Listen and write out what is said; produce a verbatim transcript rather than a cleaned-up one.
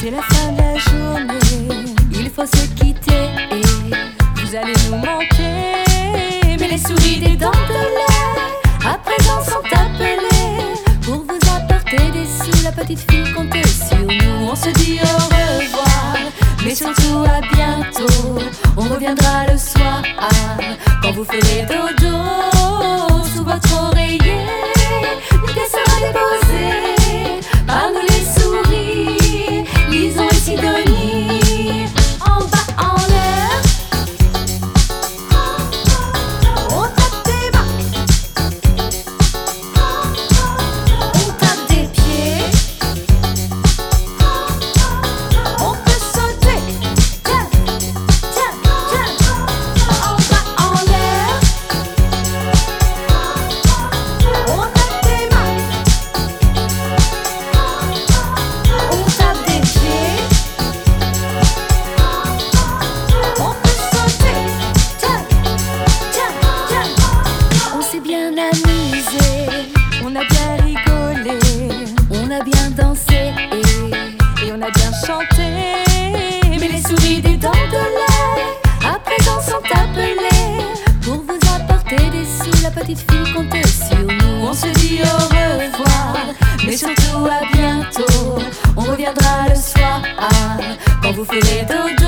C'est la fin de la journée, il faut se quitter. Vous allez nous manquer, mais les souris des dents de lait à présent sont appelées pour vous apporter des sous. La petite fille comptez sur nous. On se dit au revoir, mais surtout à bientôt. On reviendra le soir quand vous ferez dodo sous votre oreiller. Une pièce sera déposée par nous les souris, Lison et Sidonie. En bas, en l'air, on tape des mains, on tape des pieds, on peut sauter. Tiens, tiens, tiens. En bas, en l'air, on tape des mains, on tape des pieds, on peut sauter. Tiens, tiens, tiens. On s'est bien amusé, on a bien rigolé, on a bien dansé et, et on a bien chanté. Mais les souris des dents de lait à présent sont appelées pour vous apporter des sous. La petite fille comptez sur nous. On se dit au revoir, mais surtout à bientôt. On reviendra le soir quand vous ferez dodo